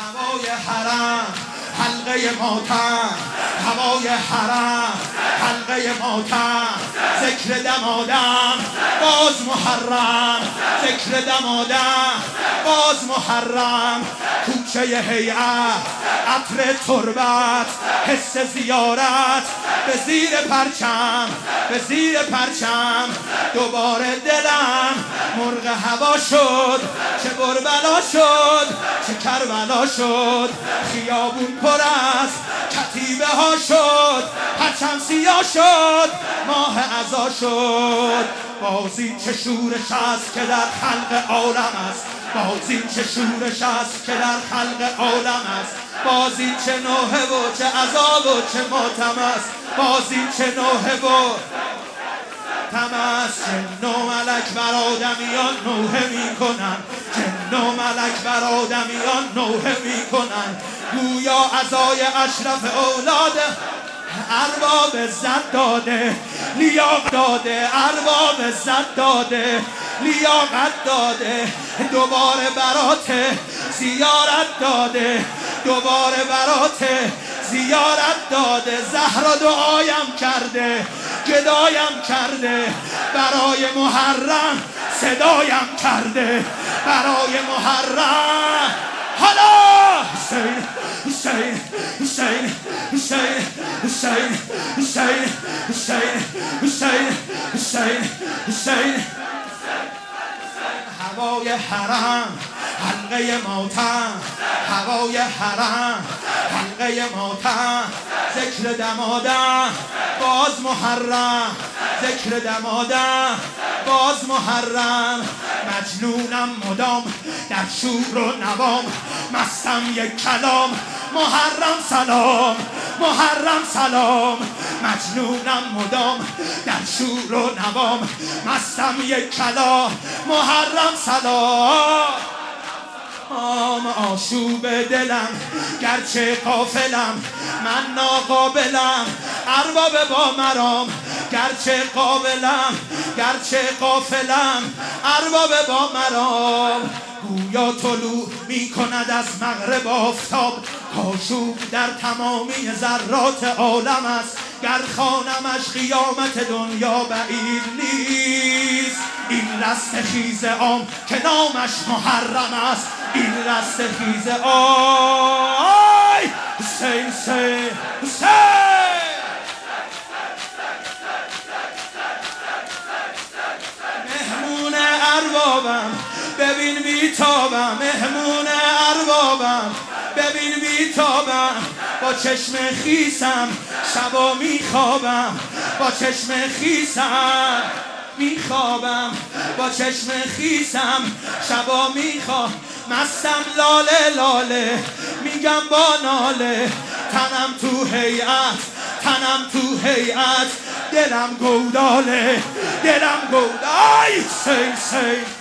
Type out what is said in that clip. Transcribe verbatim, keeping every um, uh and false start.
هوای حرم حلقه ماتم، هوای حرم حلقه ماتم، ذکر دمادم باز محرم، ذکر دمادم باز محرم، کوچه هیئت عطر تربت حس زیارت، به زیر پرچم به زیر پرچم، دوباره دلم مرغ هوا شد، چه بربلا شد چه کربلا شد، خیابون پر از کتیبه ها شد، پرچم سیاه شد ماه عزا شد، بازی چه شورش است که در خلق عالم است، بازی چه شورش است که در خلق عالم است، بازی چه نوحه و چه عذاب و چه ماتم است، بازی چه نوحه و تم است، جن و ملک بر آدمیان نوحه می کنن، جن و ملک بر آدمیان نوحه می کنن، گویا عزای اشرف اولاد ارباب زد داده لیاقت داده، ارباب زد داده لیاقت داده، دوباره برات زیارت داده، دوباره برات زیارت داده، زهرا دعایم کرده گدایم کرده، برای محرم صدایم کرده، برای محرم حالا حسین حسین حسین حسین حسین حسین حسین حسین حسین حسین هوای حرم حلقه ماتم، هوای حرم حلقه ماتم، ذکر دمادم باز محرم، ذکر دمادم باز محرم، مجنونم مدام در شور و نوام، مستم یک کلام محرم سلام، محرم سلام، مجنونم مدام در شور و نوام، مستم یک کلام محرم سلام، آم آشوب دلم گرچه قافلم من ناقابلم، ارباب با مرام گرچه قابلم گرچه قافلم، ارباب با مرام، گویا طلوع می کند از مغرب آفتاب، آشوب در تمامی ذرات عالم است، گر خوانمش قیامت دنیا بعید نیست، این رست خیز عام که نامش محرم است، این رست خیز آی حسین حسین حسین مهمون اربابم ببین میتابم، مهمون اربابم ببین میتابم، با چشم خیسم شبا میخوابم، با چشم خیسم میخوابم، با چشم خیسم شبا میخوام، مستم لاله لاله میگم با ناله، تنم تو هیئت تنم تو هیئت، دلم گوداله دلم گوداله، حسین حسین